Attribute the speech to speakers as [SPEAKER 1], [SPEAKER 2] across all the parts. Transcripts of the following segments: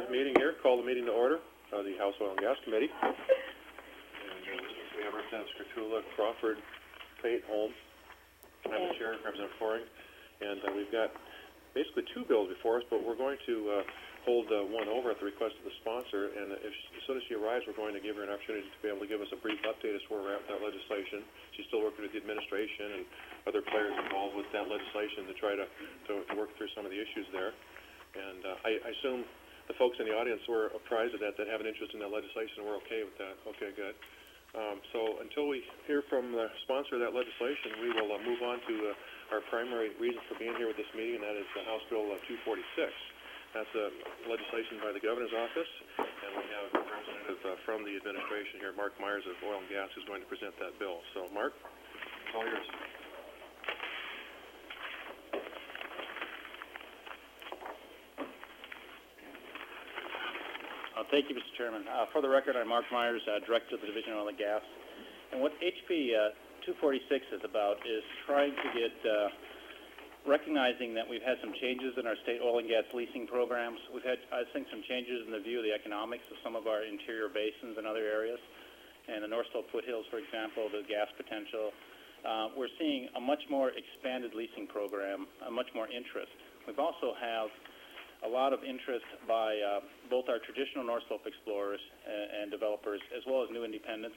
[SPEAKER 1] meeting here. Call the meeting to order. The House Oil and Gas Committee. And we have Representatives Kurtula, Crawford, Pate, Holm. I'm the chair, Representative Foring. And we've got basically two bills before us, but we're going to hold one over at the request of the sponsor. And as soon as she arrives, we're going to give her an opportunity to be able to give us a brief update as to where we're at with that legislation. She's still working with the administration and other players involved with that legislation to try to work through some of the issues there. And I assume the folks in the audience were apprised of that have an interest in that legislation, and we're okay with that. Okay, good. So until we hear from the sponsor of that legislation, we will move on to our primary reason for being here with this meeting, and that is House Bill 246. That's legislation by the Governor's Office, and we have a representative from the administration here, Mark Myers of Oil and Gas, who's going to present that bill. So, Mark, it's all yours.
[SPEAKER 2] Thank you, Mr. Chairman. For the record, I'm Mark Myers, Director of the Division of Oil and Gas. And what HB 246 is about is trying to get, recognizing that we've had some changes in our state oil and gas leasing programs. We've had, I think, some changes in the view of the economics of some of our interior basins and other areas. And the North Slope foothills, for example, the gas potential. We're seeing a much more expanded leasing program, a much more interest. We've also have a lot of interest by both our traditional North Slope explorers and developers, as well as new independents.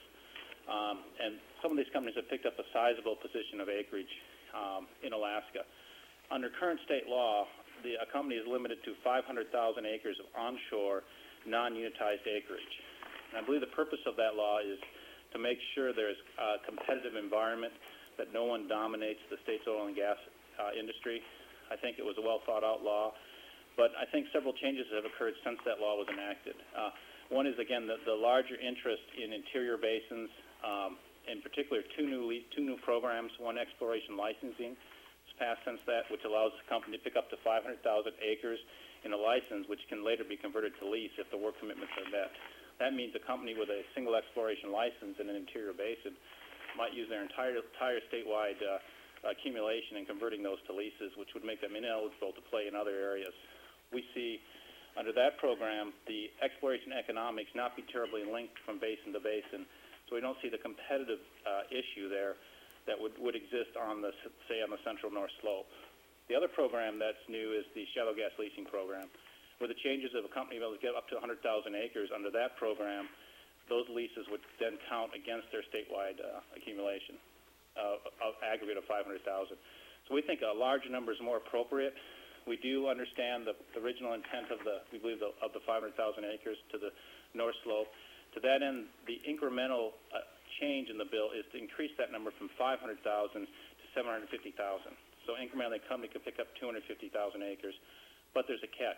[SPEAKER 2] And some of these companies have picked up a sizable position of acreage in Alaska. Under current state law, a company is limited to 500,000 acres of onshore, non-unitized acreage. And I believe the purpose of that law is to make sure there's a competitive environment, that no one dominates the state's oil and gas industry. I think it was a well-thought-out law. But I think several changes have occurred since that law was enacted. One is, again, the larger interest in interior basins, in particular two new programs, one exploration licensing has passed since that, which allows the company to pick up to 500,000 acres in a license, which can later be converted to lease if the work commitments are met. That means a company with a single exploration license in an interior basin might use their entire statewide accumulation and converting those to leases, which would make them ineligible to play in other areas. We see under that program the exploration economics not be terribly linked from basin to basin, so we don't see the competitive issue there that would exist on the, say, on the central North Slope. The other program that's new is the shallow gas leasing program, where the changes of a company able to get up to 100,000 acres under that program, those leases would then count against their statewide accumulation of aggregate of 500,000. So we think a larger number is more appropriate. We do understand the original intent of the 500,000 acres to the North Slope. To that end, the incremental change in the bill is to increase that number from 500,000 to 750,000. So incrementally, a company could pick up 250,000 acres, but there's a catch.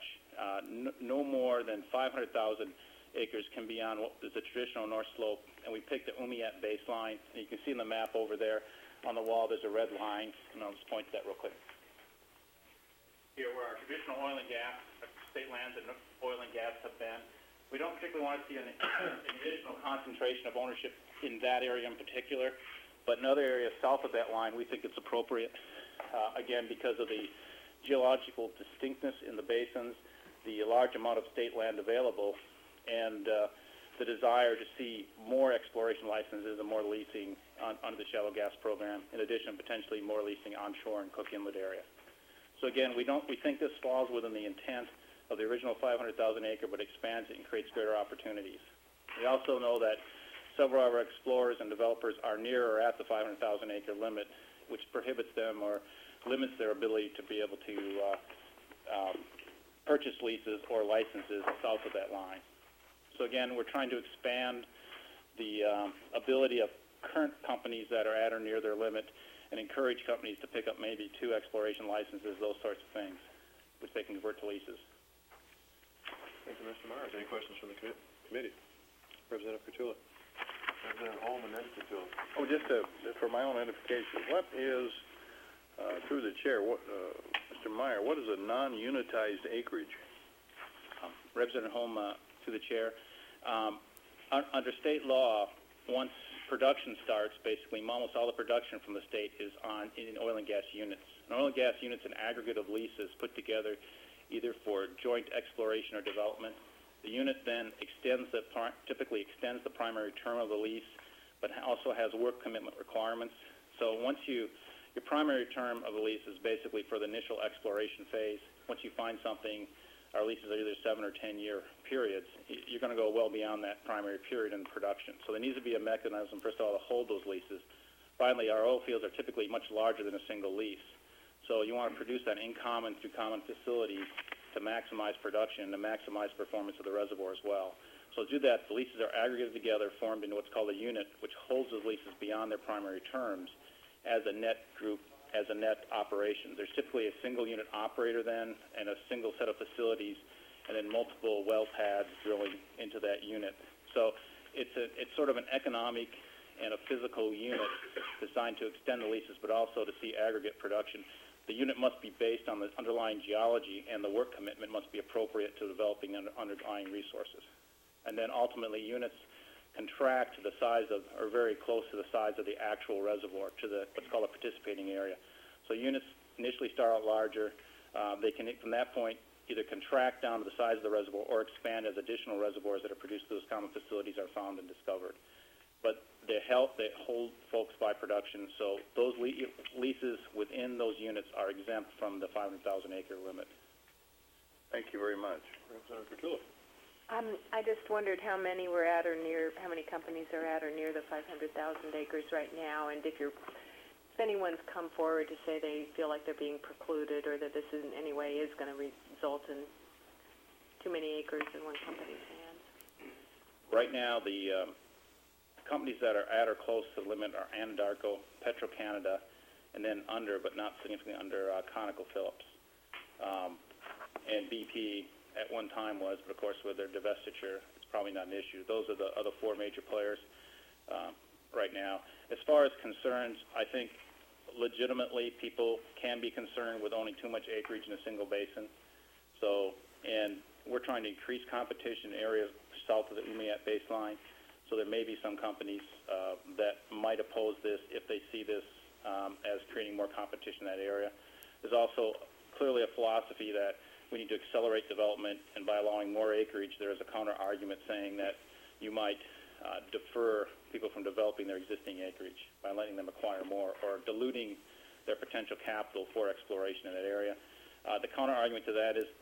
[SPEAKER 2] No more than 500,000 acres can be on what is the traditional North Slope, and we picked the Umiat baseline. And you can see in the map over there on the wall, there's a red line, and I'll just point to that real quick. Here, where our traditional oil and gas, state lands and oil and gas have been, we don't particularly want to see an additional concentration of ownership in that area in particular, but in other areas south of that line, we think it's appropriate, again, because of the geological distinctness in the basins, the large amount of state land available, and the desire to see more exploration licenses and more leasing under the shallow gas program, in addition, potentially more leasing onshore in Cook Inlet area. So again, we think this falls within the intent of the original 500,000 acre, but expands it and creates greater opportunities. We also know that several of our explorers and developers are near or at the 500,000 acre limit, which prohibits them or limits their ability to be able to purchase leases or licenses south of that line. So again, we're trying to expand the ability of current companies that are at or near their limit and encourage companies to pick up maybe 2 exploration licenses, those sorts of things, which they can convert to leases.
[SPEAKER 1] Thank you, Mr. Myers. Any questions from the committee? Representative Kurtula. Representative Holm and then Kurtula.
[SPEAKER 3] Oh, just for my own edification, what is, through the chair, Mr. Meyer, what is a non-unitized acreage?
[SPEAKER 2] Representative Holm, to the chair. Under state law, once production starts, basically almost all the production from the state is in oil and gas units. And oil and gas units, an aggregate of leases put together either for joint exploration or development. The unit then typically extends the primary term of the lease, but also has work commitment requirements. So your primary term of the lease is basically for the initial exploration phase. Once you find something, our leases are either 7 or 10-year periods. You're going to go well beyond that primary period in production. So there needs to be a mechanism, first of all, to hold those leases. Finally, our oil fields are typically much larger than a single lease. So you want to produce that in common through common facilities to maximize production, to maximize performance of the reservoir as well. So to do that, the leases are aggregated together, formed into what's called a unit, which holds those leases beyond their primary terms as a net group, as a net operation. There's typically a single unit operator then, and a single set of facilities, and then multiple well pads drilling into that unit. So it's sort of an economic and a physical unit designed to extend the leases, but also to see aggregate production. The unit must be based on the underlying geology, and the work commitment must be appropriate to developing underlying resources. And then ultimately, units contract to the size of, or very close to the size of the actual reservoir, to what's called a participating area. So units initially start out larger. They can, from that point, either contract down to the size of the reservoir or expand as additional reservoirs that are produced through those common facilities are found and discovered. But they hold folks by production, so those leases within those units are exempt from the 500,000-acre limit.
[SPEAKER 3] Thank you very much.
[SPEAKER 1] Representative Kurtula.
[SPEAKER 4] I just wondered how many were at or near, how many companies are at or near the 500,000 acres right now, and if anyone's come forward to say they feel like they're being precluded or that this in any way is going to result in too many acres in one company's hands.
[SPEAKER 2] Right now, the companies that are at or close to the limit are Anadarko, Petro-Canada, and then under, but not significantly under, ConocoPhillips. And BP at one time was, but of course with their divestiture, it's probably not an issue. Those are the other four major players right now. As far as concerns, I think legitimately people can be concerned with owning too much acreage in a single basin. So, and we're trying to increase competition in areas south of the Umiat baseline. So there may be some companies that might oppose this if they see this as creating more competition in that area. There's also clearly a philosophy that we need to accelerate development, and by allowing more acreage, there is a counter-argument saying that you might defer people from developing their existing acreage by letting them acquire more or diluting their potential capital for exploration in that area. The counter-argument to that is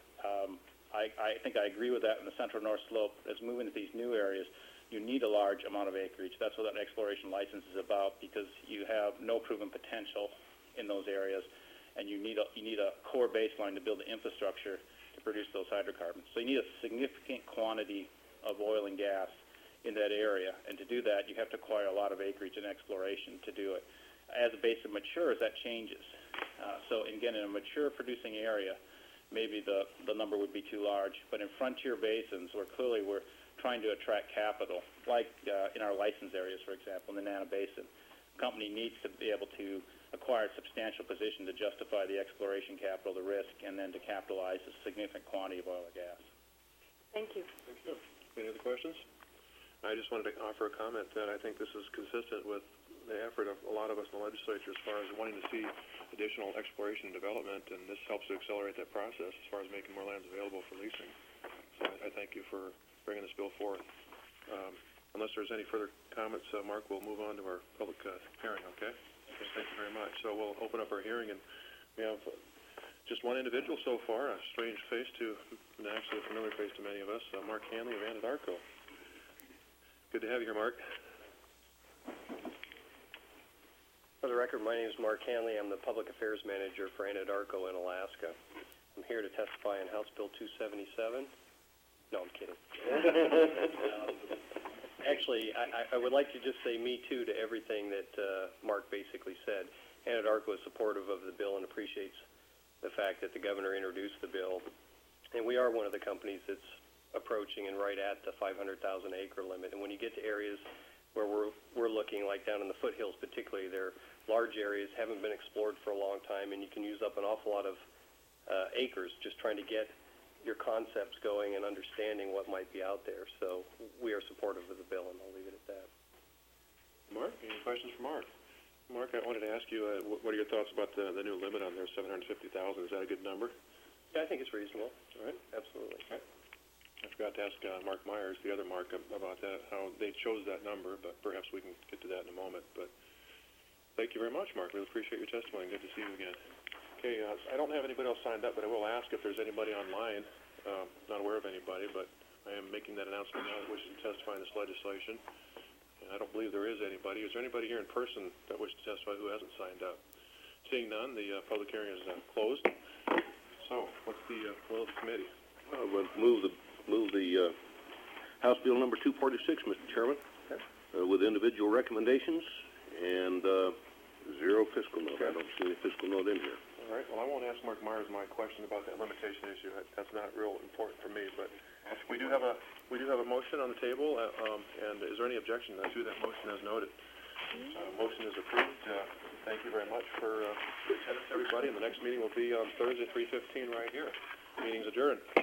[SPEAKER 2] I think I agree with that in the central north slope. As we move into these new areas, you need a large amount of acreage. That's what that exploration license is about, because you have no proven potential in those areas, and you need a core baseline to build the infrastructure to produce those hydrocarbons. So you need a significant quantity of oil and gas in that area, and to do that, you have to acquire a lot of acreage and exploration to do it. As the basin matures, that changes. So again, in a mature producing area, maybe the number would be too large, but in frontier basins where clearly we're trying to attract capital, like in our license areas, for example, in the Nana Basin, the company needs to be able to acquire a substantial position to justify the exploration capital, the risk, and then to capitalize a significant quantity of oil or gas.
[SPEAKER 4] Thank you.
[SPEAKER 1] Thank you. Any other questions? I just wanted to offer a comment that I think this is consistent with the effort of a lot of us in the legislature as far as wanting to see additional exploration and development, and this helps to accelerate that process as far as making more lands available for leasing. So I thank you for bringing this bill forth. Unless there's any further comments, Mark, we'll move on to our public hearing, okay? Thank you very much. So we'll open up our hearing, and we have just one individual so far, a strange face to, and actually a familiar face to many of us, Mark Hanley of Anadarko. Good to have you here, Mark.
[SPEAKER 5] For the record, my name is Mark Hanley. I'm the Public Affairs Manager for Anadarko in Alaska. I'm here to testify on House Bill 277. No, I'm kidding. Actually, I would like to just say me too to everything that Mark basically said. Anadarko is supportive of the bill and appreciates the fact that the governor introduced the bill. And we are one of the companies that's approaching and right at the 500,000 acre limit. And when you get to areas where we're looking, like down in the foothills particularly, they're large areas, haven't been explored for a long time, and you can use up an awful lot of acres just trying to get your concepts going and understanding what might be out there. So we are supportive of the bill, and I'll leave it at that.
[SPEAKER 1] Mark, any questions for Mark? Mark, I wanted to ask you, what are your thoughts about the new limit on there, 750,000? Is that a good number?
[SPEAKER 5] Yeah, I think it's reasonable.
[SPEAKER 1] All right.
[SPEAKER 5] Absolutely.
[SPEAKER 1] All right. I've got have to ask Mark Myers, the other Mark, about that, how they chose that number, but perhaps we can get to that in a moment. But thank you very much, Mark. Really appreciate your testimony. Good to see you again. Okay, I don't have anybody else signed up, but I will ask if there's anybody online. Not aware of anybody, but I am making that announcement now that wishes to testify in this legislation. And I don't believe there is anybody. Is there anybody here in person that wishes to testify who hasn't signed up? Seeing none, the public hearing is closed. So, what's the will of the committee?
[SPEAKER 6] We'll move the House Bill number 246, Mr. Chairman, with individual recommendations and 0 fiscal note. I don't see any fiscal note in here.
[SPEAKER 1] All right, well, I won't ask Mark Myers my question about that limitation issue. That's not real important for me, but we do have a motion on the table, and is there any objection to that motion as noted? Motion is approved. Thank you very much for attendance, everybody, and the next meeting will be on Thursday, 3:15 right here. Meeting's adjourned.